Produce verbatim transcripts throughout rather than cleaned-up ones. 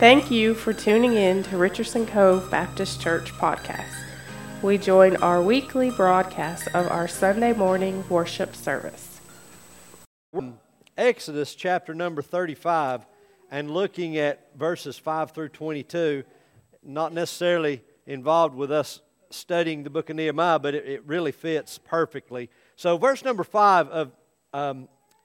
Thank you for tuning in to Richardson Cove Baptist Church podcast. We join our weekly broadcast of our Sunday morning worship service. Exodus chapter number thirty-five and looking at verses five through twenty-two, not necessarily involved with us studying the book of Nehemiah, but it, it really fits perfectly. So verse number five of um,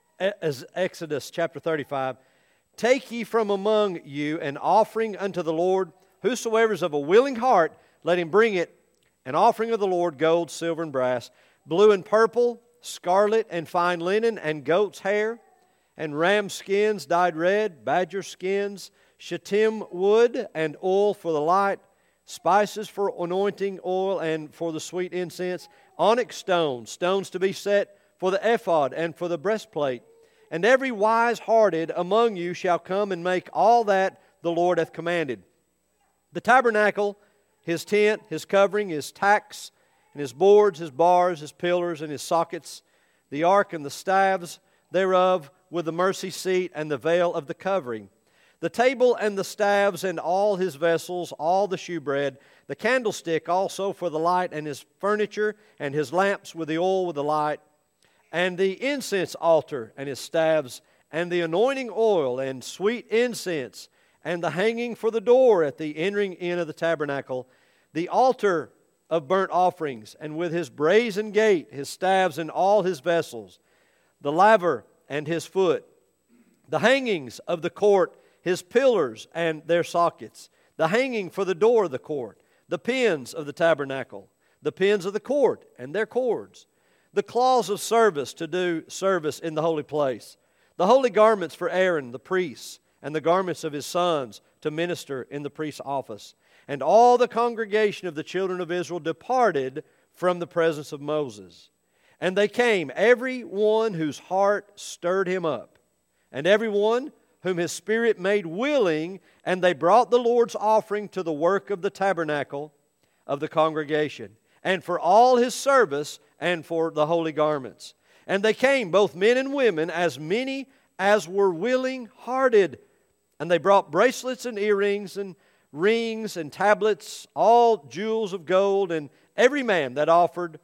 Exodus chapter thirty-five, take ye from among you an offering unto the Lord, whosoever is of a willing heart, let him bring it, an offering of the Lord, gold, silver, and brass, blue and purple, scarlet and fine linen, and goat's hair, and ram skins dyed red, badger skins, shittim wood, and oil for the light, spices for anointing oil and for the sweet incense, onyx stones, stones to be set for the ephod and for the breastplate. And every wise-hearted among you shall come and make all that the Lord hath commanded. The tabernacle, his tent, his covering, his tacks, and his boards, his bars, his pillars, and his sockets, the ark and the staves thereof, with the mercy seat and the veil of the covering, the table and the staves and all his vessels, all the shewbread, the candlestick also for the light and his furniture, and his lamps with the oil with the light, and the incense altar and his staves, and the anointing oil and sweet incense, and the hanging for the door at the entering in of the tabernacle, the altar of burnt offerings, and with his brazen gate, his staves and all his vessels, the laver and his foot, the hangings of the court, his pillars and their sockets, the hanging for the door of the court, the pins of the tabernacle, the pins of the court and their cords, the cloths of service to do service in the holy place, the holy garments for Aaron the priest, and the garments of his sons to minister in the priest's office. And all the congregation of the children of Israel departed from the presence of Moses. And they came, every one whose heart stirred him up, and every one whom his spirit made willing, and they brought the Lord's offering to the work of the tabernacle of the congregation, and for all his service, and for the holy garments. And they came, both men and women, as many as were willing-hearted. And they brought bracelets and earrings and rings and tablets, all jewels of gold, and every man that offered,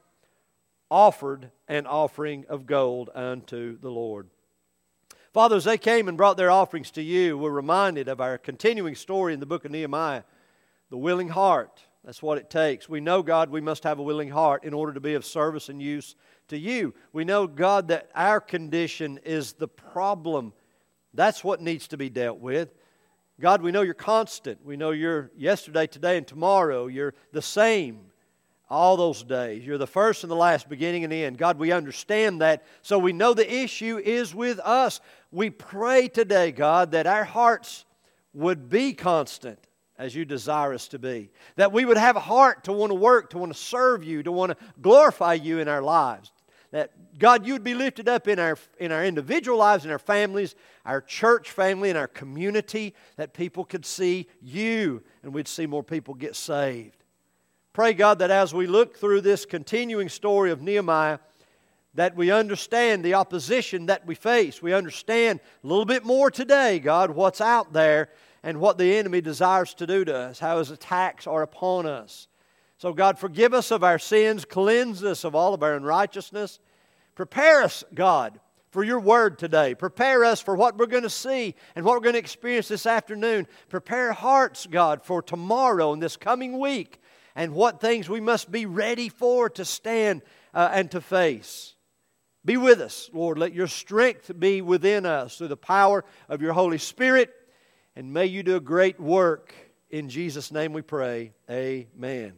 offered an offering of gold unto the Lord. Father, as they came and brought their offerings to you, we're reminded of our continuing story in the book of Nehemiah, the willing heart. That's what it takes. We know, God, we must have a willing heart in order to be of service and use to you. We know, God, that our condition is the problem. That's what needs to be dealt with. God, we know you're constant. We know you're yesterday, today, and tomorrow. You're the same all those days. You're the first and the last, beginning and end. God, we understand that, so we know the issue is with us. We pray today, God, that our hearts would be constant as you desire us to be. That we would have a heart to want to work, to want to serve you, to want to glorify you in our lives. That, God, you would be lifted up in our, in our individual lives, in our families, our church family, in our community, that people could see you and we'd see more people get saved. Pray, God, that as we look through this continuing story of Nehemiah, that we understand the opposition that we face. We understand a little bit more today, God, what's out there and what the enemy desires to do to us, how his attacks are upon us. So, God, forgive us of our sins, cleanse us of all of our unrighteousness. Prepare us, God, for your word today. Prepare us for what we're going to see and what we're going to experience this afternoon. Prepare our hearts, God, for tomorrow and this coming week, and what things we must be ready for to stand uh, and to face. Be with us, Lord. Let your strength be within us through the power of your Holy Spirit. And may you do a great work. In Jesus' name we pray. Amen.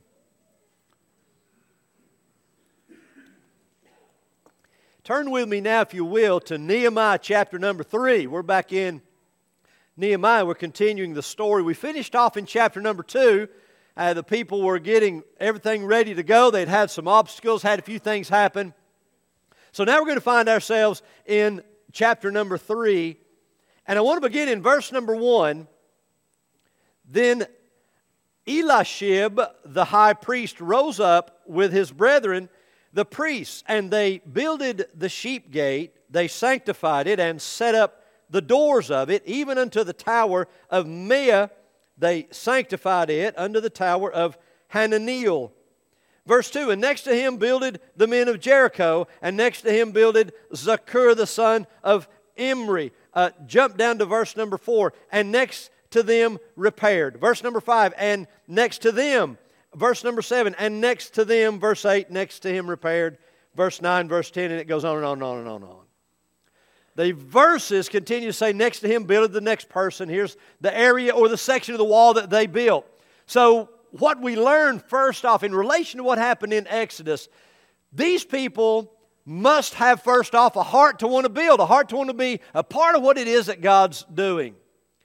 Turn with me now, if you will, to Nehemiah chapter number three. We're back in Nehemiah. We're continuing the story. We finished off in chapter number two. Uh, the people were getting everything ready to go. They'd had some obstacles, had a few things happen. So now we're going to find ourselves in chapter number three. And I want to begin in verse number one. Then Eliashib, the high priest, rose up with his brethren, the priests, and they builded the sheep gate. They sanctified it and set up the doors of it, even unto the tower of Meah they sanctified it under the tower of Hananeel. Verse two, and next to him builded the men of Jericho, and next to him builded Zakur the son of Imri. Uh, jump down to verse number four, and next to them repaired. Verse number five, and next to them. Verse number seven, and next to them. Verse eight, next to him repaired. Verse nine, verse ten, and it goes on and on and on and on and on. The verses continue to say, next to him builded the next person. Here's the area or the section of the wall that they built. So what we learn first off in relation to what happened in Exodus, these people must have first off a heart to want to build, a heart to want to be a part of what it is that God's doing.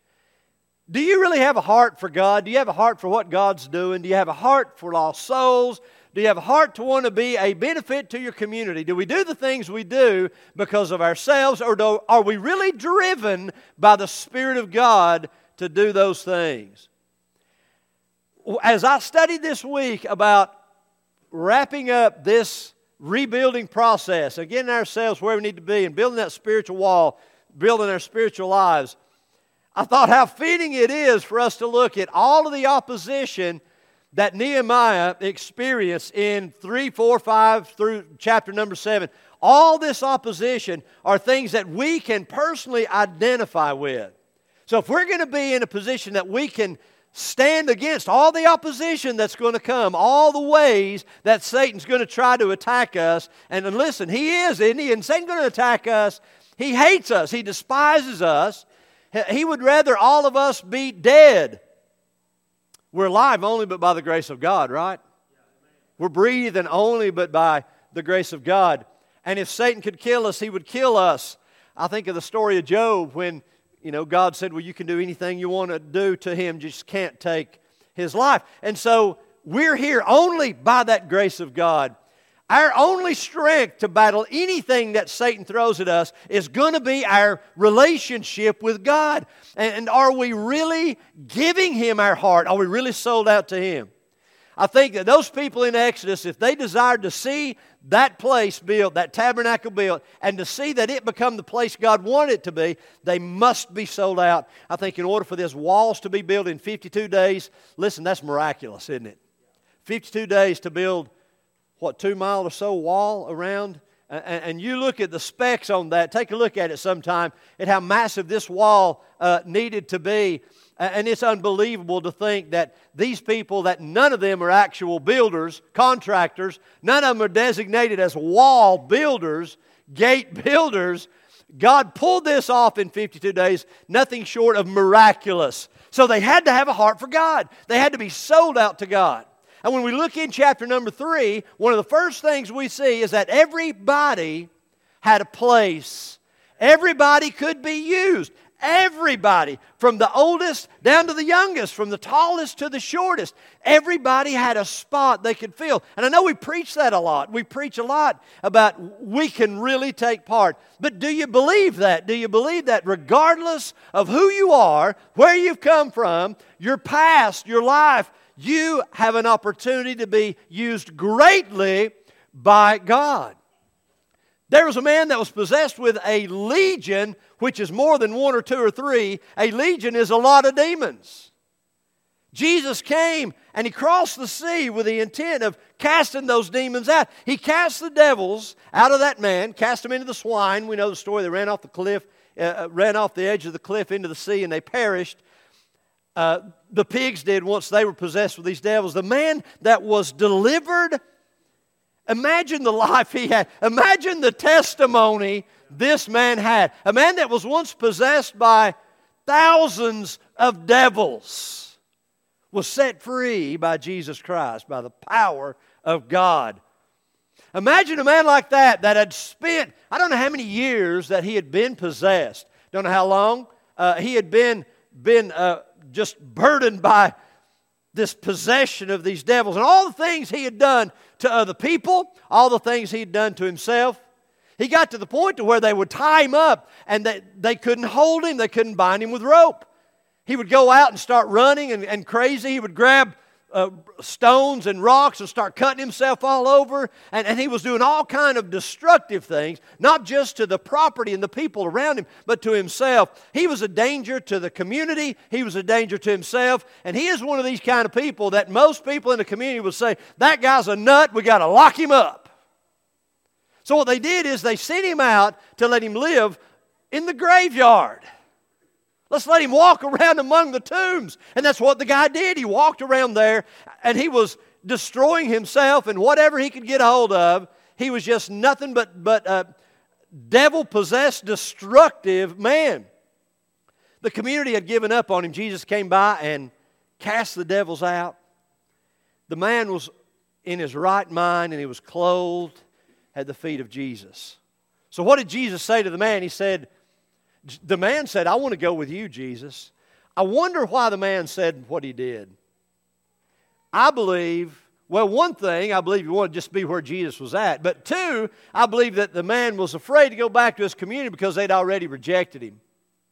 Do you really have a heart for God? Do you have a heart for what God's doing? Do you have a heart for lost souls? Do you have a heart to want to be a benefit to your community? Do we do the things we do because of ourselves, or do, are we really driven by the Spirit of God to do those things? As I studied this week about wrapping up this rebuilding process, and getting ourselves where we need to be, and building that spiritual wall, building our spiritual lives, I thought how fitting it is for us to look at all of the opposition that Nehemiah experienced in three, four, five through chapter number seven. All this opposition are things that we can personally identify with. So if we're going to be in a position that we can stand against all the opposition that's going to come, all the ways that Satan's going to try to attack us, and listen, he is, isn't he? And Satan's going to attack us. He hates us. He despises us. He would rather all of us be dead. We're alive only but by the grace of God, right? We're breathing only but by the grace of God. And if Satan could kill us, he would kill us. I think of the story of Job when, you know, God said, well, you can do anything you want to do to him, just can't take his life. And so we're here only by that grace of God. Our only strength to battle anything that Satan throws at us is going to be our relationship with God. And are we really giving Him our heart? Are we really sold out to Him? I think that those people in Exodus, if they desired to see that place built, that tabernacle built, and to see that it become the place God wanted it to be, they must be sold out. I think in order for this walls to be built in fifty-two days, listen, that's miraculous, isn't it? fifty-two days to build what, two mile or so wall around? And, and you look at the specs on that. Take a look at it sometime at how massive this wall uh, needed to be. And it's unbelievable to think that these people, that none of them are actual builders, contractors, none of them are designated as wall builders, gate builders. God pulled this off in fifty-two days, nothing short of miraculous. So they had to have a heart for God. They had to be sold out to God. And when we look in chapter number three, one of the first things we see is that everybody had a place. Everybody could be used. Everybody, from the oldest down to the youngest, from the tallest to the shortest, everybody had a spot they could fill. And I know we preach that a lot. We preach a lot about we can really take part. But do you believe that? Do you believe that regardless of who you are, where you've come from, your past, your life, you have an opportunity to be used greatly by God. There was a man that was possessed with a legion, which is more than one or two or three. A legion is a lot of demons. Jesus came and He crossed the sea with the intent of casting those demons out. He cast the devils out of that man, cast them into the swine. We know the story. They ran off the cliff, uh, ran off the edge of the cliff into the sea, and they perished. Uh, the pigs did once they were possessed with these devils. The man that was delivered, imagine the life he had. Imagine the testimony this man had. A man that was once possessed by thousands of devils was set free by Jesus Christ, by the power of God. Imagine a man like that that had spent, I don't know how many years that he had been possessed. Don't know how long. Uh, he had been, been uh, just burdened by this possession of these devils. And all the things he had done to other people, all the things he had done to himself. He got to the point to where they would tie him up and they, they couldn't hold him. They couldn't bind him with rope. He would go out and start running and, and crazy. He would grab uh, stones and rocks and start cutting himself all over. And, and he was doing all kind of destructive things, not just to the property and the people around him, but to himself. He was a danger to the community. He was a danger to himself. And he is one of these kind of people that most people in the community would say, that guy's a nut, we got to lock him up. So what they did is they sent him out to let him live in the graveyard. Let's let him walk around among the tombs. And that's what the guy did. He walked around there and he was destroying himself and whatever he could get a hold of. He was just nothing but, but a devil-possessed, destructive man. The community had given up on him. Jesus came by and cast the devils out. The man was in his right mind and he was clothed at the feet of Jesus. So what did Jesus say to the man? He said, the man said, I want to go with you, Jesus. I wonder why the man said what he did. I believe, well, one thing, I believe he wanted to just be where Jesus was at. But two, I believe that the man was afraid to go back to his community because they'd already rejected him.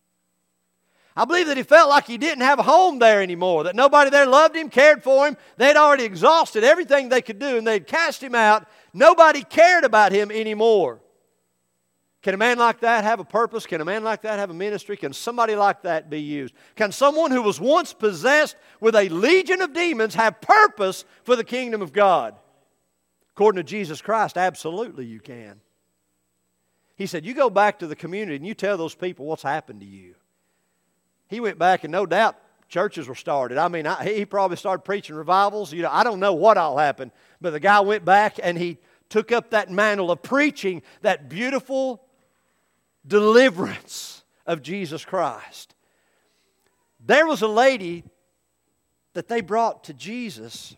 I believe that he felt like he didn't have a home there anymore, that nobody there loved him, cared for him. They'd already exhausted everything they could do, and they'd cast him out. Nobody cared about him anymore. Can a man like that have a purpose? Can a man like that have a ministry? Can somebody like that be used? Can someone who was once possessed with a legion of demons have purpose for the kingdom of God? According to Jesus Christ, absolutely you can. He said, you go back to the community and you tell those people what's happened to you. He went back and no doubt churches were started. I mean, I, he probably started preaching revivals. You know, I don't know what all happened, but the guy went back and he took up that mantle of preaching that beautiful deliverance of Jesus Christ. There was a lady that they brought to Jesus.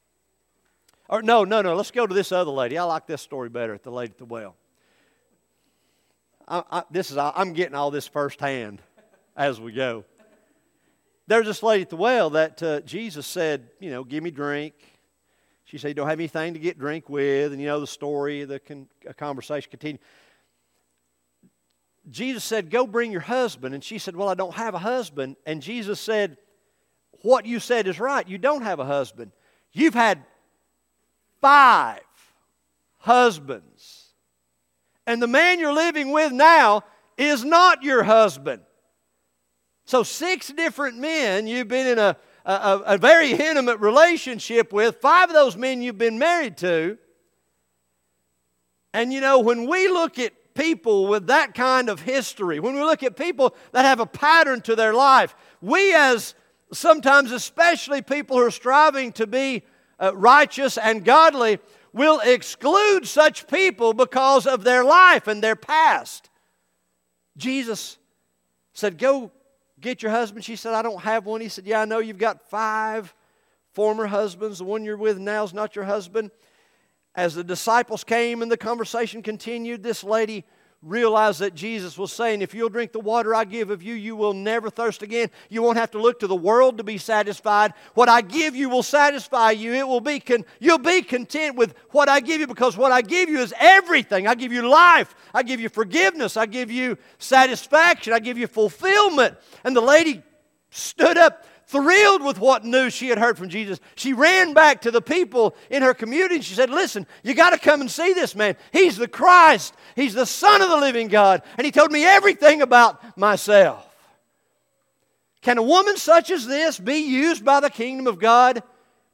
Or no, no, no, let's go to this other lady. I like this story better, the lady at the well. I, I, this is I'm getting all this firsthand as we go. There's this lady at the well that uh, Jesus said, you know, give me drink. She said, you don't have anything to get drink with. And you know the story, the con- conversation continued. Jesus said, go bring your husband. And she said, well, I don't have a husband. And Jesus said, what you said is right. You don't have a husband. You've had five husbands. And the man you're living with now is not your husband. So six different men you've been in a, a, a very intimate relationship with. Five of those men you've been married to. And you know, when we look at people with that kind of history, when we look at people that have a pattern to their life, we as sometimes especially people who are striving to be uh, righteous and godly will exclude such people because of their life and their past. Jesus said, go get your husband. She said, I don't have one. He said, yeah, I know you've got five former husbands. The one you're with now is not your husband. As the disciples came and the conversation continued, this lady realized that Jesus was saying, if you'll drink the water I give of you, you will never thirst again. You won't have to look to the world to be satisfied. What I give you will satisfy you. It will be con- you'll be content with what I give you, because what I give you is everything. I give you life. I give you forgiveness. I give you satisfaction. I give you fulfillment. And the lady stood up, thrilled with what news she had heard from Jesus. She ran back to the people in her community and she said, listen, you got to come and see this man. He's the Christ. He's the Son of the living God. And he told me everything about myself. Can a woman such as this be used by the kingdom of God?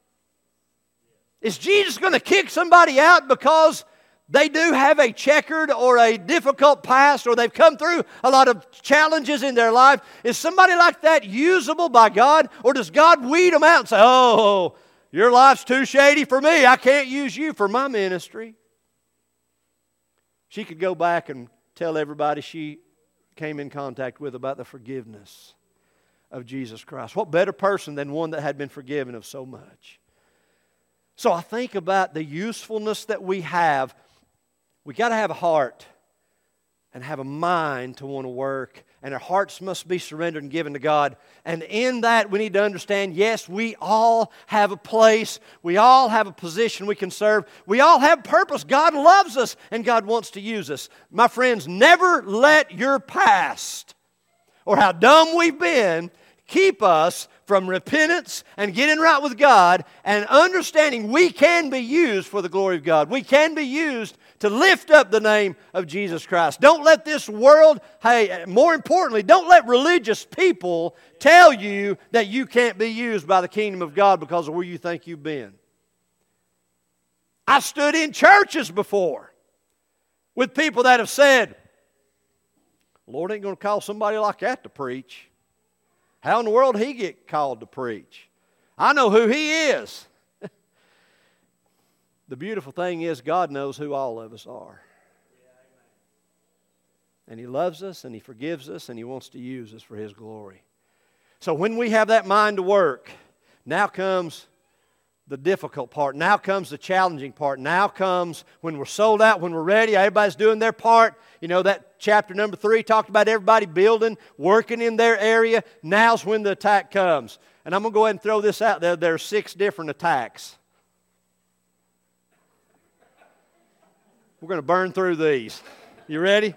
Is Jesus going to kick somebody out because they do have a checkered or a difficult past, or they've come through a lot of challenges in their life? Is somebody like that usable by God? Or does God weed them out and say, oh, your life's too shady for me. I can't use you for my ministry. She could go back and tell everybody she came in contact with about the forgiveness of Jesus Christ. What better person than one that had been forgiven of so much? So I think about the usefulness that we have. We got to have a heart and have a mind to want to work. And our hearts must be surrendered and given to God. And in that we need to understand, yes, we all have a place. We all have a position we can serve. We all have purpose. God loves us and God wants to use us. My friends, never let your past or how dumb we've been keep us from repentance and getting right with God and understanding we can be used for the glory of God. We can be used to lift up the name of Jesus Christ. Don't let this world, hey, more importantly, don't let religious people tell you that you can't be used by the kingdom of God because of where you think you've been. I stood in churches before with people that have said, the Lord ain't going to call somebody like that to preach. How in the world did he get called to preach? I know who he is. The beautiful thing is God knows who all of us are. And he loves us and he forgives us and he wants to use us for his glory. So when we have that mind to work, now comes the difficult part. Now comes the challenging part. Now comes when we're sold out, when we're ready, everybody's doing their part. You know, that chapter number three talked about everybody building, working in their area. Now's when the attack comes. And I'm going to go ahead and throw this out there. There are six different attacks. We're going to burn through these. You ready?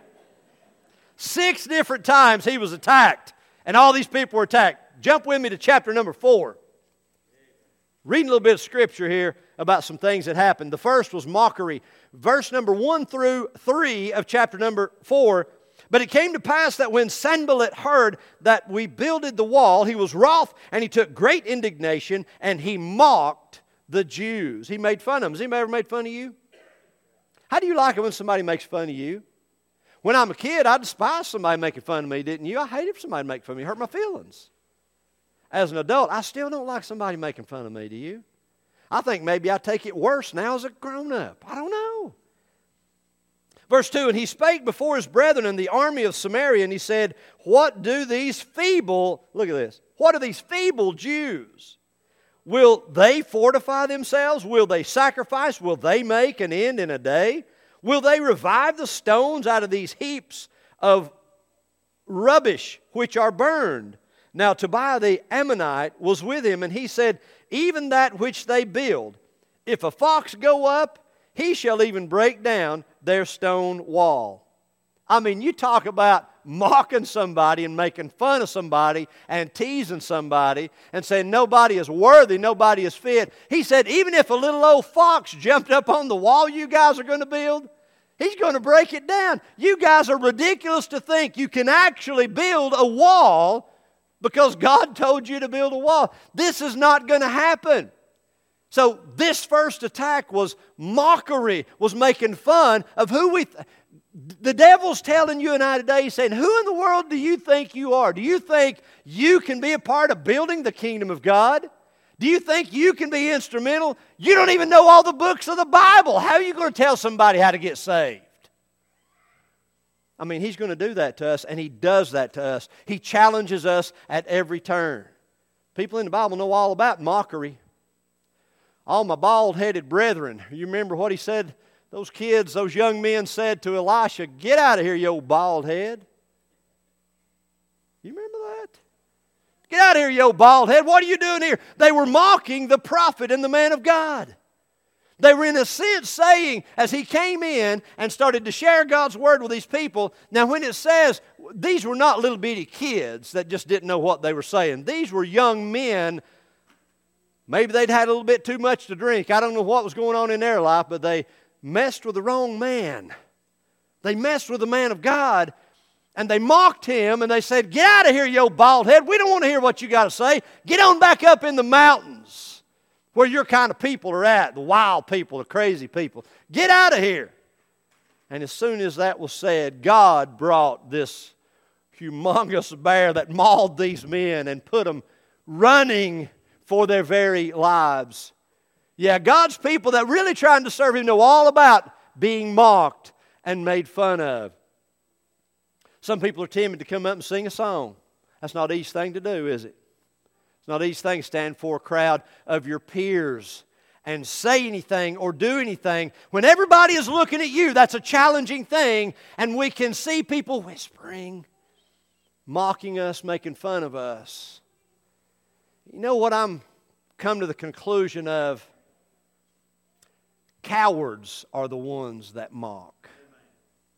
Six different times he was attacked. And all these people were attacked. Jump with me to chapter number four. Reading a little bit of scripture here about some things that happened. The first was mockery. Verse number one through three of chapter number four. But it came to pass that when Sanballat heard that we builded the wall, he was wroth, and he took great indignation, and he mocked the Jews. He made fun of them. Has anybody ever made fun of you? How do you like it when somebody makes fun of you? When I'm a kid, I despised somebody making fun of me, didn't you? I hated for somebody to make fun of me. It hurt my feelings. As an adult, I still don't like somebody making fun of me, do you? I think maybe I take it worse now as a grown-up. I don't know. Verse two, and he spake before his brethren in the army of Samaria, and he said, what do these feeble, look at this, what are these feeble Jews? Will they fortify themselves? Will they sacrifice? Will they make an end in a day? Will they revive the stones out of these heaps of rubbish which are burned? Now Tobiah the Ammonite was with him, and he said, even that which they build, if a fox go up, he shall even break down their stone wall. I mean, you talk about mocking somebody and making fun of somebody and teasing somebody and saying nobody is worthy, nobody is fit. He said, even if a little old fox jumped up on the wall you guys are going to build, he's going to break it down. You guys are ridiculous to think you can actually build a wall because God told you to build a wall. This is not going to happen. So this first attack was mockery, was making fun of who we... Th- the devil's telling you and I today, he's saying, who in the world do you think you are? Do you think you can be a part of building the kingdom of God? Do you think you can be instrumental? You don't even know all the books of the Bible. How are you going to tell somebody how to get saved? I mean, he's going to do that to us, and he does that to us. He challenges us at every turn. People in the Bible know all about mockery. All my bald-headed brethren, you remember what he said? Those kids, those young men said to Elisha, get out of here, you old bald head. You remember that? Get out of here, you old bald head. What are you doing here? They were mocking the prophet and the man of God. They were in a sense saying, as he came in and started to share God's word with these people, now when it says, these were not little bitty kids that just didn't know what they were saying. These were young men. Maybe they'd had a little bit too much to drink. I don't know what was going on in their life, but they messed with the wrong man. They messed with the man of God, and they mocked him, and they said, get out of here, you old bald head. We don't want to hear what you got to say. Get on back up in the mountains where your kind of people are at, the wild people, the crazy people. Get out of here. And as soon as that was said, God brought this humongous bear that mauled these men and put them running for their very lives. Yeah, God's people that really trying to serve Him know all about being mocked and made fun of. Some people are timid to come up and sing a song. That's not an easy thing to do, is it? It's not an easy thing to stand for a crowd of your peers and say anything or do anything. When everybody is looking at you, that's a challenging thing, and we can see people whispering, mocking us, making fun of us. You know what I'm come to the conclusion of? Cowards are the ones that mock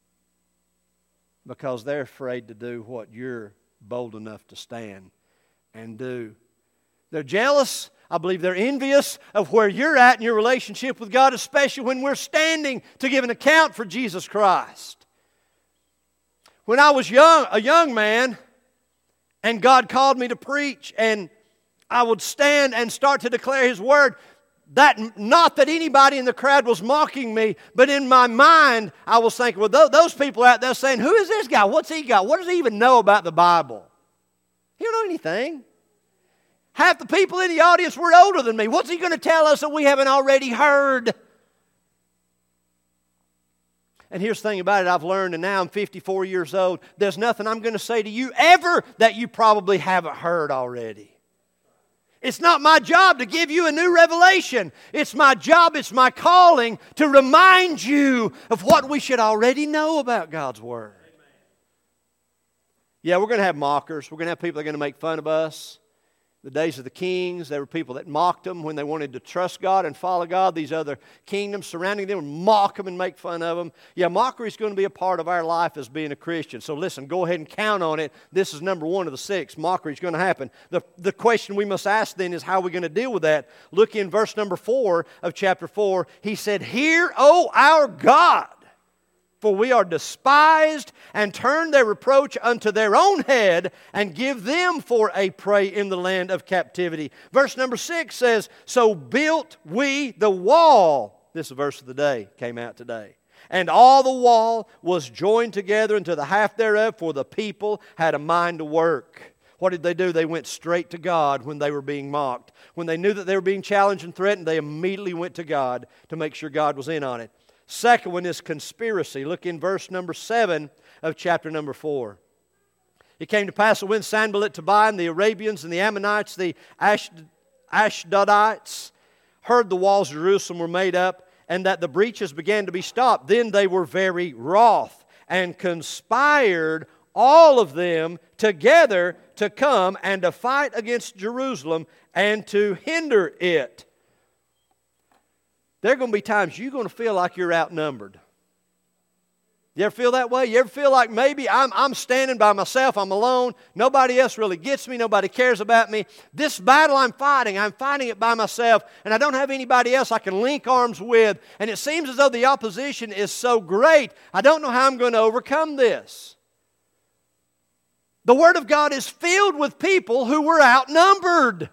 because they're afraid to do what you're bold enough to stand and do. They're jealous. I believe they're envious of where you're at in your relationship with God, especially when we're standing to give an account for Jesus Christ. When I was young, a young man, and God called me to preach, and I would stand and start to declare His Word, that not that anybody in the crowd was mocking me, but in my mind I was thinking, well, those people out there saying, who is this guy? What's he got? What does he even know about the Bible? He don't know anything. Half the people in the audience were older than me. What's he going to tell us that we haven't already heard? And here's the thing about it I've learned, and now I'm fifty-four years old, there's nothing I'm going to say to you ever that you probably haven't heard already. It's not my job to give you a new revelation. It's my job, it's my calling to remind you of what we should already know about God's Word. Yeah, we're going to have mockers. We're going to have people that are going to make fun of us. The days of the kings, there were people that mocked them when they wanted to trust God and follow God. These other kingdoms surrounding them would mock them and make fun of them. Yeah, mockery is going to be a part of our life as being a Christian. So listen, go ahead and count on it. This is number one of the six. Mockery is going to happen. The, the question we must ask then is how are we going to deal with that? Look in verse number four of chapter four. He said, "Hear, O our God, for we are despised, and turn their reproach unto their own head, and give them for a prey in the land of captivity." Verse number six says, "So built we the wall." This is the verse of the day, came out today. "And all the wall was joined together unto the half thereof, for the people had a mind to work." What did they do? They went straight to God when they were being mocked. When they knew that they were being challenged and threatened, they immediately went to God to make sure God was in on it. Second one is conspiracy. Look in verse number seven of chapter number four. "It came to pass that when Sanballat, Tobiah, and the Arabians, and the Ammonites, the Ashdodites, heard the walls of Jerusalem were made up, and that the breaches began to be stopped, then they were very wroth, and conspired all of them together to come and to fight against Jerusalem and to hinder it." There are going to be times you're going to feel like you're outnumbered. You ever feel that way? You ever feel like maybe I'm, I'm standing by myself, I'm alone, nobody else really gets me, nobody cares about me. This battle I'm fighting, I'm fighting it by myself, and I don't have anybody else I can link arms with, and it seems as though the opposition is so great, I don't know how I'm going to overcome this. The Word of God is filled with people who were outnumbered.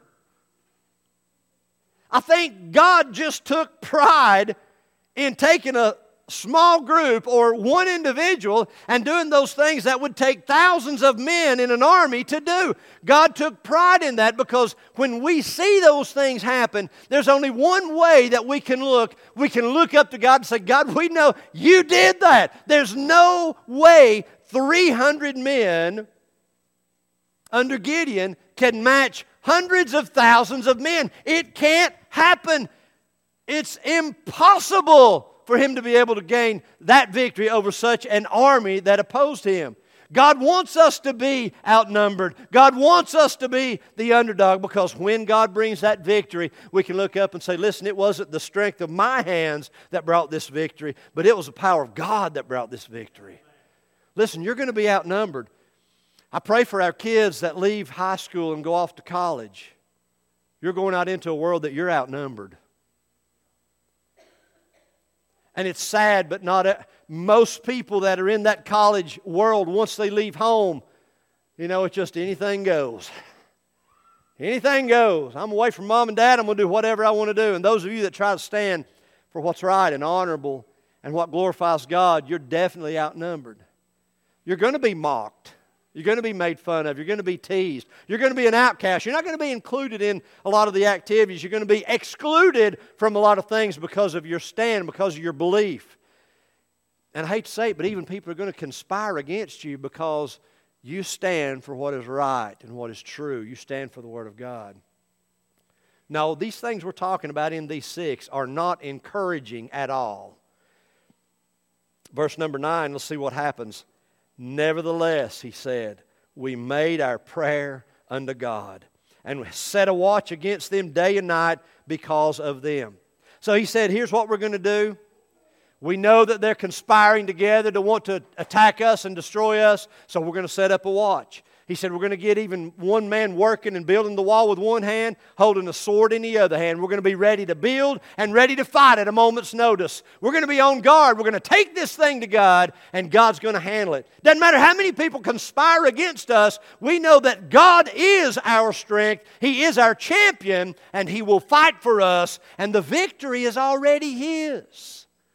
I think God just took pride in taking a small group or one individual and doing those things that would take thousands of men in an army to do. God took pride in that because when we see those things happen, there's only one way that we can look. We can look up to God and say, "God, we know you did that." There's no way three hundred men under Gideon can match hundreds of thousands of men. It can't happen. It's impossible for him to be able to gain that victory over such an army that opposed him. God wants us to be outnumbered. God wants us to be the underdog, because when God brings that victory, we can look up and say, listen, it wasn't the strength of my hands that brought this victory, but it was the power of God that brought this victory. Listen, you're going to be outnumbered. I pray for our kids that leave high school and go off to college. You're going out into a world that you're outnumbered. And it's sad, but not a, most people that are in that college world, once they leave home, you know, it's just anything goes. Anything goes. I'm away from mom and dad. I'm going to do whatever I want to do. And those of you that try to stand for what's right and honorable and what glorifies God, you're definitely outnumbered. You're going to be mocked. You're going to be made fun of. You're going to be teased. You're going to be an outcast. You're not going to be included in a lot of the activities. You're going to be excluded from a lot of things because of your stand, because of your belief. And I hate to say it, but even people are going to conspire against you because you stand for what is right and what is true. You stand for the Word of God. No, these things we're talking about in these six are not encouraging at all. Verse number nine, let's see what happens. "Nevertheless," he said, "we made our prayer unto God, and set a watch against them day and night because of them." So he said, here's what we're going to do. We know that they're conspiring together to want to attack us and destroy us, so we're going to set up a watch. He said, we're going to get even one man working and building the wall with one hand, holding a sword in the other hand. We're going to be ready to build and ready to fight at a moment's notice. We're going to be on guard. We're going to take this thing to God, and God's going to handle it. Doesn't matter how many people conspire against us, we know that God is our strength. He is our champion, and He will fight for us, and the victory is already His.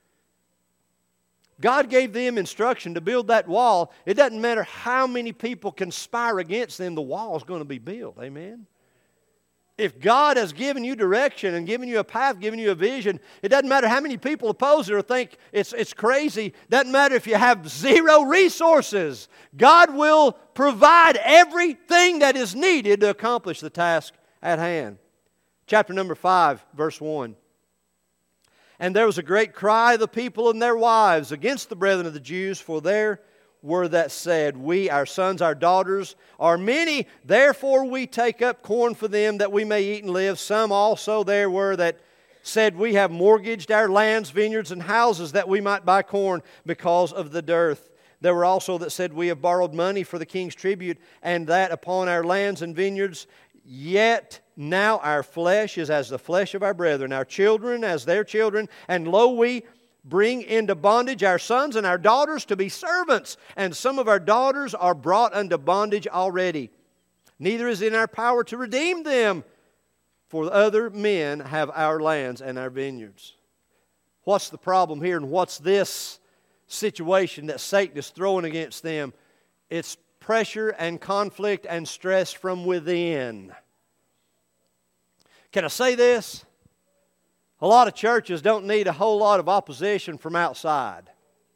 God gave them instruction to build that wall. It doesn't matter how many people conspire against them, the wall is going to be built. Amen? If God has given you direction and given you a path, given you a vision, it doesn't matter how many people oppose it or think it's, it's crazy. It doesn't matter if you have zero resources. God will provide everything that is needed to accomplish the task at hand. Chapter number five, verse one. And there was a great cry of the people and their wives against the brethren of the Jews, for there were that said, we, our sons, our daughters, are many, therefore we take up corn for them that we may eat and live. Some also there were that said, we have mortgaged our lands, vineyards, and houses that we might buy corn because of the dearth. There were also that said, we have borrowed money for the king's tribute, and that upon our lands and vineyards. Yet now our flesh is as the flesh of our brethren, our children as their children, and lo, we bring into bondage our sons and our daughters to be servants, and some of our daughters are brought unto bondage already. Neither is it in our power to redeem them, for other men have our lands and our vineyards. What's the problem here, and what's this situation that Satan is throwing against them? It's pressure and conflict and stress from within. Can I say this? A lot of churches don't need a whole lot of opposition from outside.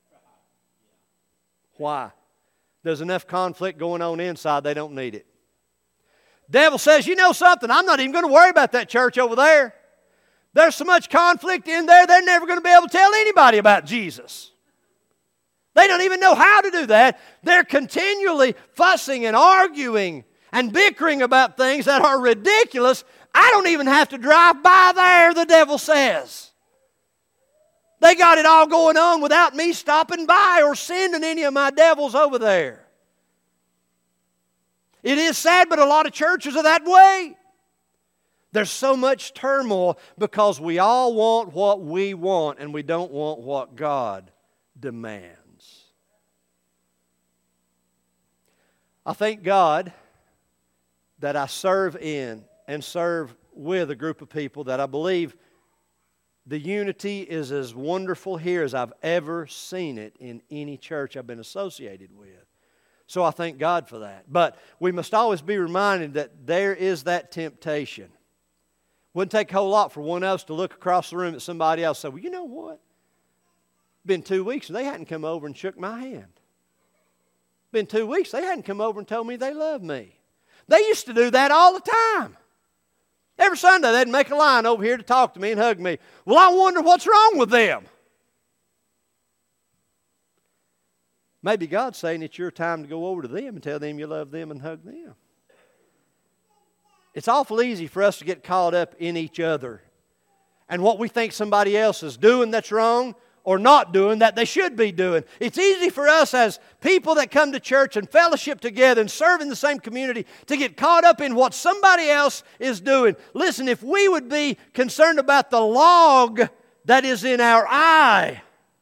Why? There's enough conflict going on inside, they don't need it. Devil says, you know something, I'm not even going to worry about that church over there. There's so much conflict in there, they're never going to be able to tell anybody about Jesus. They don't even know how to do that. They're continually fussing and arguing and bickering about things that are ridiculous. I don't even have to drive by there, the devil says. They got it all going on without me stopping by or sending any of my devils over there. It is sad, but a lot of churches are that way. There's so much turmoil because we all want what we want and we don't want what God demands. I thank God that I serve in and serve with a group of people that I believe the unity is as wonderful here as I've ever seen it in any church I've been associated with. So I thank God for that. But we must always be reminded that there is that temptation. Wouldn't take a whole lot for one of us to look across the room at somebody else and say, well, you know what? It's been two weeks and they hadn't come over and shook my hand. Been two weeks, they hadn't come over and told me they love me. They used to do that all the time. Every Sunday they'd make a line over here to talk to me and hug me. Well, I wonder what's wrong with them. Maybe God's saying it's your time to go over to them and tell them you love them and hug them. It's awful easy for us to get caught up in each other and what we think somebody else is doing that's wrong or not doing that they should be doing. It's easy for us as people that come to church and fellowship together and serve in the same community to get caught up in what somebody else is doing. Listen, if we would be concerned about the log that is in our eye,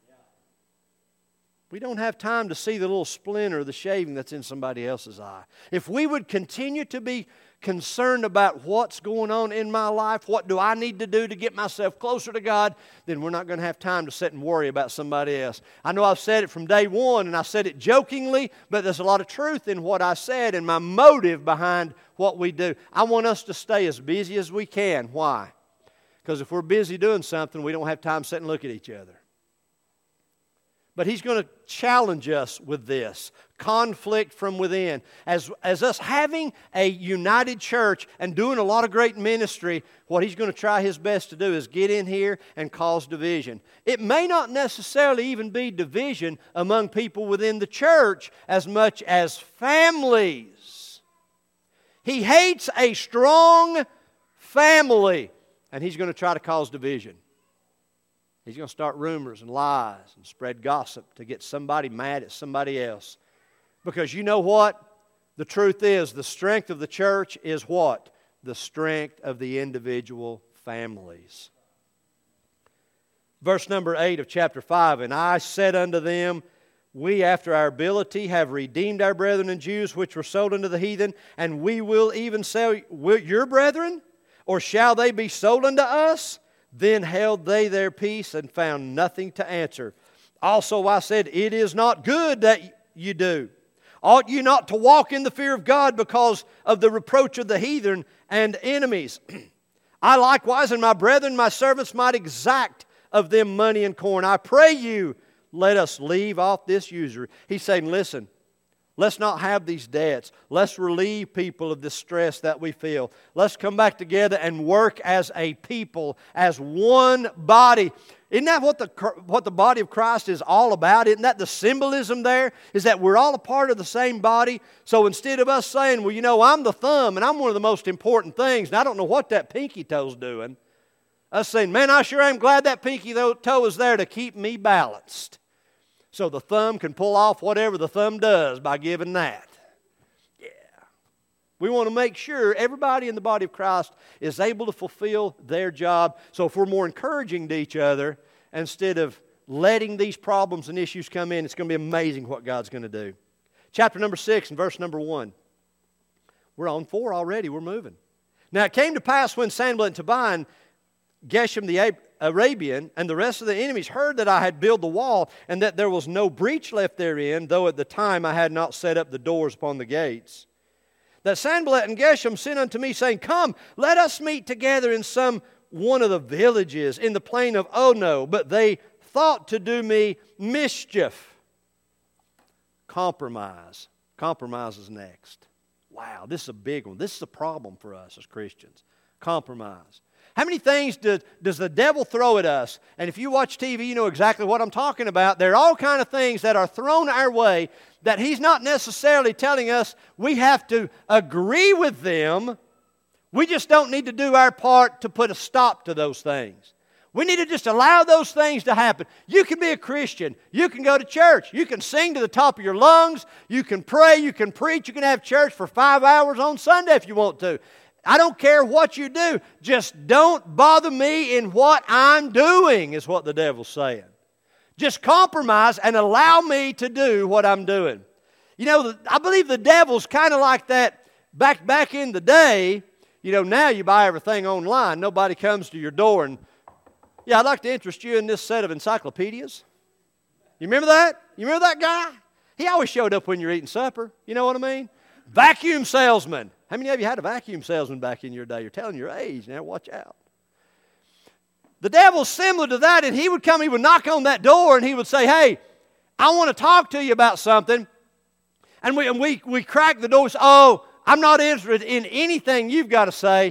we don't have time to see the little splinter, the shaving that's in somebody else's eye. If we would continue to be concerned about what's going on in my life, what do I need to do to get myself closer to God, then we're not going to have time to sit and worry about somebody else. I know I've said it from day one, and I said it jokingly, but there's a lot of truth in what I said and my motive behind what we do. I want us to stay as busy as we can. Why? Because if we're busy doing something, we don't have time to sit and look at each other. But He's going to challenge us with this. Conflict from within. As, as us having a united church and doing a lot of great ministry, what He's going to try His best to do is get in here and cause division. It may not necessarily even be division among people within the church as much as families. He hates a strong family, and He's going to try to cause division. He's going to start rumors and lies and spread gossip to get somebody mad at somebody else. Because you know what? The truth is, the strength of the church is what? The strength of the individual families. Verse number eight of chapter five, and I said unto them, we after our ability have redeemed our brethren and Jews which were sold unto the heathen, and we will even sell your brethren, or shall they be sold unto us? Then held they their peace and found nothing to answer. Also I said, it is not good that you do. Ought you not to walk in the fear of God because of the reproach of the heathen and enemies? I likewise and my brethren, my servants, might exact of them money and corn. I pray you, let us leave off this usury. He's saying, listen, let's not have these debts. Let's relieve people of the stress that we feel. Let's come back together and work as a people, as one body. Isn't that what the, what the body of Christ is all about? Isn't that the symbolism there? Is that we're all a part of the same body? So instead of us saying, well, you know, I'm the thumb and I'm one of the most important things, and I don't know what that pinky toe's doing. Us saying, man, I sure am glad that pinky toe is there to keep me balanced. So the thumb can pull off whatever the thumb does by giving that. Yeah. We want to make sure everybody in the body of Christ is able to fulfill their job. So if we're more encouraging to each other, instead of letting these problems and issues come in, it's going to be amazing what God's going to do. Chapter number six and verse number one. We're on four already. We're moving. Now it came to pass when Sanballat and Tobiah and Geshem the Arabian and the rest of the enemies heard that I had built the wall and that there was no breach left therein, though at the time I had not set up the doors upon the gates, that Sanballat and Geshem sent unto me, saying, come, let us meet together in some one of the villages in the plain of Ono. But they thought to do me mischief. Compromise. Compromise is next. Wow, this is a big one. This is a problem for us as Christians. Compromise. How many things does, does the devil throw at us? And if you watch T V, you know exactly what I'm talking about. There are all kinds of things that are thrown our way that he's not necessarily telling us we have to agree with them. We just don't need to do our part to put a stop to those things. We need to just allow those things to happen. You can be a Christian. You can go to church. You can sing to the top of your lungs. You can pray. You can preach. You can have church for five hours on Sunday if you want to. I don't care what you do. Just don't bother me in what I'm doing, is what the devil's saying. Just compromise and allow me to do what I'm doing. You know, I believe the devil's kind of like that back, back in the day. You know, now you buy everything online. Nobody comes to your door and, yeah, I'd like to interest you in this set of encyclopedias. You remember that? You remember that guy? He always showed up when you're eating supper. You know what I mean? Vacuum salesman. How many of you had a vacuum salesman back in your day? You're telling your age now. Watch out. The devil's similar to that, and he would come, he would knock on that door, and he would say, hey, I want to talk to you about something. And we, and we, we crack the door and say, oh, I'm not interested in anything you've got to say.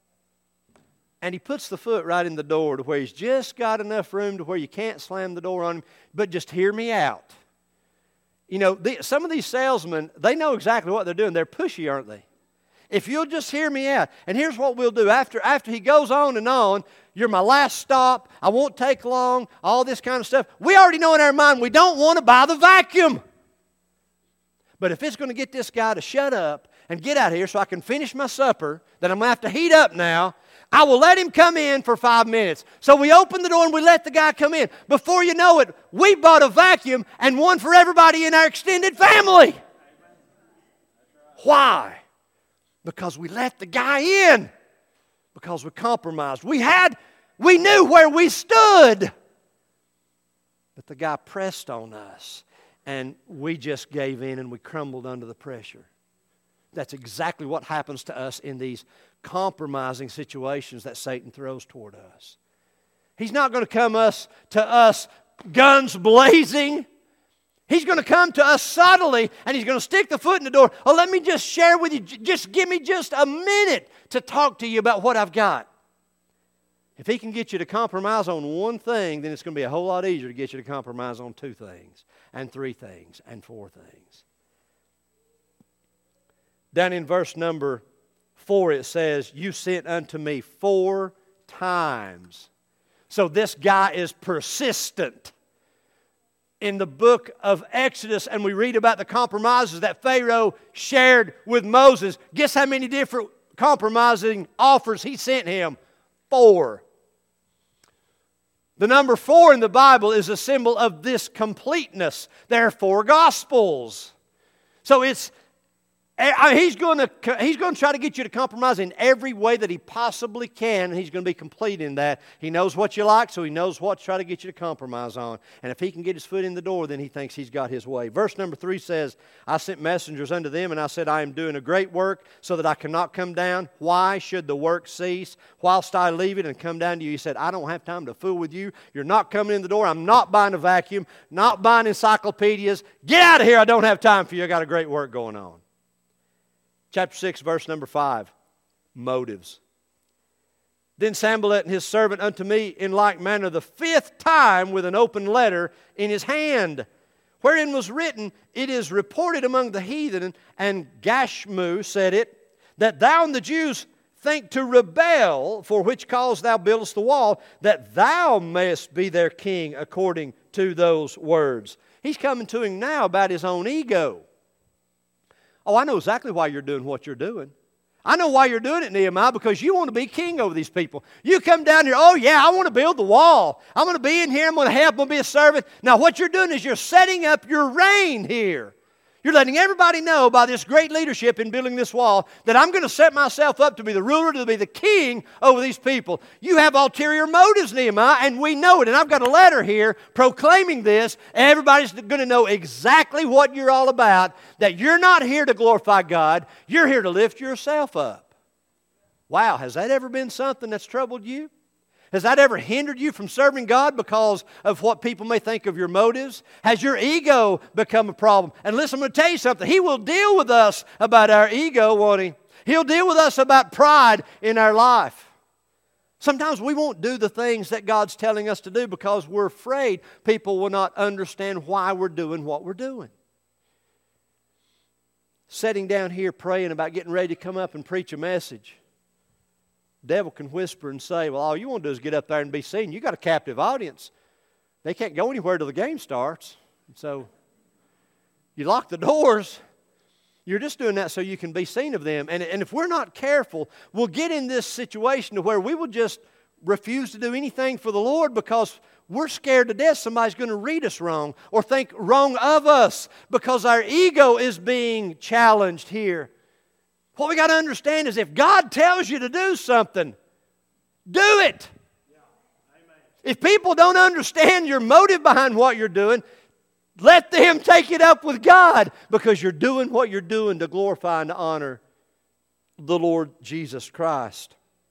And he puts the foot right in the door to where he's just got enough room to where you can't slam the door on him, but just hear me out. You know, the, some of these salesmen, they know exactly what they're doing. They're pushy, aren't they? If you'll just hear me out. And here's what we'll do. After, after he goes on and on, you're my last stop, I won't take long, all this kind of stuff. We already know in our mind we don't want to buy the vacuum. But if it's going to get this guy to shut up and get out of here so I can finish my supper that I'm going to have to heat up now, I will let him come in for five minutes. So we open the door and we let the guy come in. Before you know it, we bought a vacuum and one for everybody in our extended family. Why? Because we let the guy in. Because we compromised. We had, we knew where we stood. But the guy pressed on us. And we just gave in and we crumbled under the pressure. That's exactly what happens to us in these compromising situations that Satan throws toward us. He's not going to come us to us guns blazing. He's going to come to us subtly, and he's going to stick the foot in the door. Oh, let me just share with you. Just give me just a minute to talk to you about what I've got. If he can get you to compromise on one thing, then it's going to be a whole lot easier to get you to compromise on two things, and three things, and four things. Down in verse number four, it says, you sent unto me four times. So this guy is persistent. in the book of Exodus and we read about the compromises that Pharaoh shared with Moses, guess how many different compromising offers he sent him? Four. The number four in the Bible is a symbol of this completeness. There are four Gospels. So it's He's going to he's going to try to get you to compromise in every way that he possibly can, and he's going to be complete in that. He knows what you like, so he knows what to try to get you to compromise on. And if he can get his foot in the door, then he thinks he's got his way. Verse number three says, I sent messengers unto them, and I said, I am doing a great work, so that I cannot come down. Why should the work cease whilst I leave it and come down to you? He said, I don't have time to fool with you. You're not coming in the door. I'm not buying a vacuum, not buying encyclopedias. Get out of here. I don't have time for you. I got a great work going on. Chapter six, verse number five, motives. Then Sanballat and his servant unto me in like manner the fifth time with an open letter in his hand, wherein was written, It is reported among the heathen, and Gashmu said it, that thou and the Jews think to rebel, for which cause thou buildest the wall, that thou mayest be their king according to those words. He's coming to him now about his own ego. Oh, I know exactly why you're doing what you're doing. I know why you're doing it, Nehemiah, because you want to be king over these people. You come down here, oh yeah, I want to build the wall. I'm going to be in here, I'm going to help, I'm going to be a servant. Now what you're doing is you're setting up your reign here. You're letting everybody know by this great leadership in building this wall that I'm going to set myself up to be the ruler, to be the king over these people. You have ulterior motives, Nehemiah, and we know it. And I've got a letter here proclaiming this. Everybody's going to know exactly what you're all about, that you're not here to glorify God. You're here to lift yourself up. Wow, has that ever been something that's troubled you? Has that ever hindered you from serving God because of what people may think of your motives? Has your ego become a problem? And listen, I'm going to tell you something. He will deal with us about our ego, won't He? He'll deal with us about pride in our life. Sometimes we won't do the things that God's telling us to do because we're afraid people will not understand why we're doing what we're doing. Sitting down here praying about getting ready to come up and preach a message. Devil can whisper and say, well, all you want to do is get up there and be seen. You got a captive audience. They can't go anywhere till the game starts. So you lock the doors. You're just doing that so you can be seen of them. And, and if we're not careful, we'll get in this situation to where we will just refuse to do anything for the Lord because we're scared to death somebody's going to read us wrong or think wrong of us because our ego is being challenged here. What we got to understand is if God tells you to do something, do it. Yeah. If people don't understand your motive behind what you're doing, let them take it up with God because you're doing what you're doing to glorify and to honor the Lord Jesus Christ.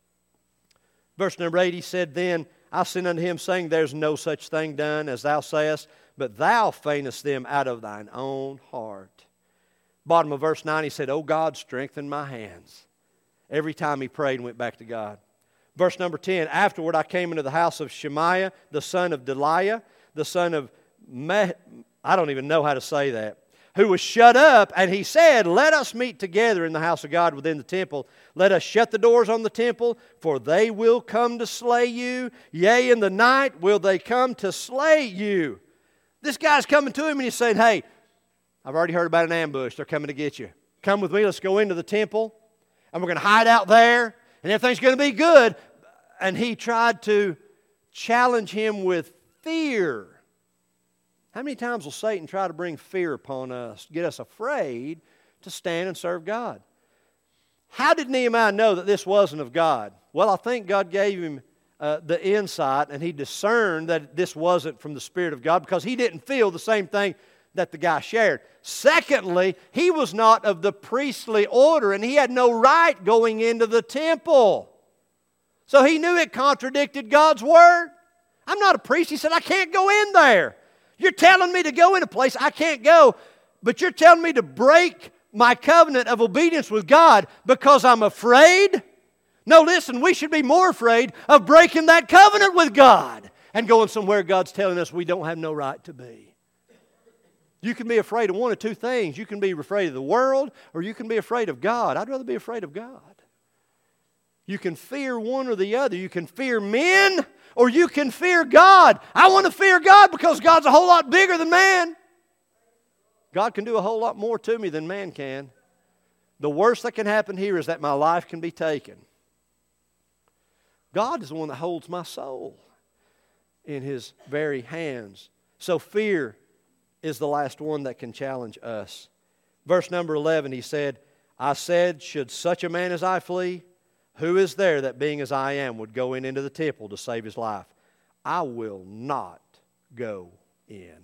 Verse number eight, he said, Then I sent unto him, saying, There's no such thing done as thou sayest, but thou feignest them out of thine own heart. Bottom of verse nine, he said, Oh God, strengthen my hands. Every time he prayed and went back to God. Verse number ten, Afterward I came into the house of Shemaiah, the son of Delaiah, the son of Meh, I don't even know how to say that, who was shut up, and he said, Let us meet together in the house of God within the temple. Let us shut the doors on the temple, for they will come to slay you. Yea, in the night will they come to slay you. This guy's coming to him and he's saying, Hey, I've already heard about an ambush. They're coming to get you. Come with me. Let's go into the temple. And we're going to hide out there. And everything's going to be good. And he tried to challenge him with fear. How many times will Satan try to bring fear upon us, get us afraid to stand and serve God? How did Nehemiah know that this wasn't of God? Well, I think God gave him uh, the insight and he discerned that this wasn't from the Spirit of God because he didn't feel the same thing that the guy shared. Secondly, he was not of the priestly order and he had no right going into the temple. So he knew it contradicted God's word. I'm not a priest. He said, I can't go in there. You're telling me to go in a place I can't go, but you're telling me to break my covenant of obedience with God because I'm afraid? No, listen, we should be more afraid of breaking that covenant with God and going somewhere God's telling us we don't have no right to be. You can be afraid of one of two things. You can be afraid of the world or you can be afraid of God. I'd rather be afraid of God. You can fear one or the other. You can fear men or you can fear God. I want to fear God because God's a whole lot bigger than man. God can do a whole lot more to me than man can. The worst that can happen here is that my life can be taken. God is the one that holds my soul in His very hands. So fear is the last one that can challenge us. Verse number eleven, he said, I said, should such a man as I flee, who is there that being as I am would go in into the temple to save his life? I will not go in.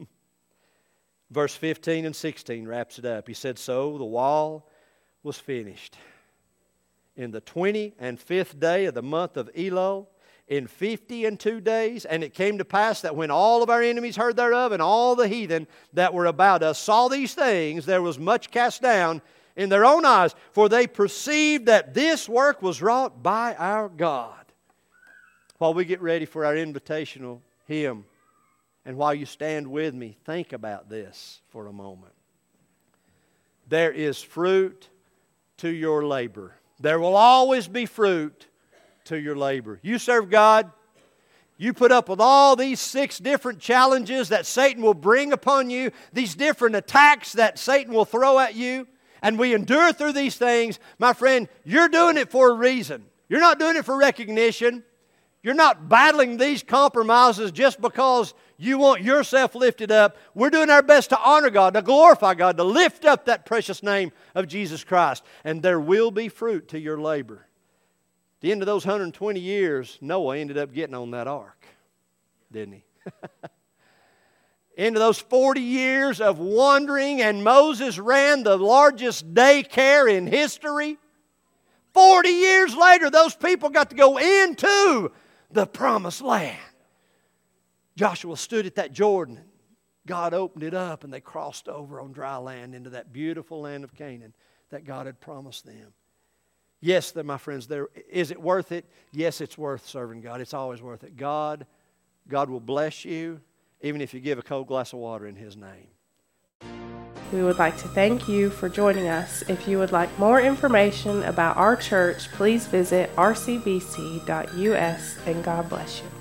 Verse fifteen and sixteen wraps it up. He said, so the wall was finished. In the twenty and fifth day of the month of Elul, in fifty and two days, and it came to pass that when all of our enemies heard thereof, and all the heathen that were about us saw these things, there was much cast down in their own eyes, for they perceived that this work was wrought by our God. While we get ready for our invitational hymn, and while you stand with me, think about this for a moment. There is fruit to your labor. There will always be fruit to your labor. You serve God. You put up with all these six different challenges that Satan will bring upon you, these different attacks that Satan will throw at you, and we endure through these things. My friend, you're doing it for a reason. You're not doing it for recognition. You're not battling these compromises just because you want yourself lifted up. We're doing our best to honor God, to glorify God, to lift up that precious name of Jesus Christ. And there will be fruit to your labor. At the end of those one hundred twenty years, Noah ended up getting on that ark, didn't he? Into those forty years of wandering, and Moses ran the largest daycare in history. forty years later, those people got to go into the promised land. Joshua stood at that Jordan. God opened it up, and they crossed over on dry land into that beautiful land of Canaan that God had promised them. Yes, my friends, there, is it worth it? Yes, it's worth serving God. It's always worth it. God, God will bless you, even if you give a cold glass of water in His name. We would like to thank you for joining us. If you would like more information about our church, please visit r c b c dot u s, and God bless you.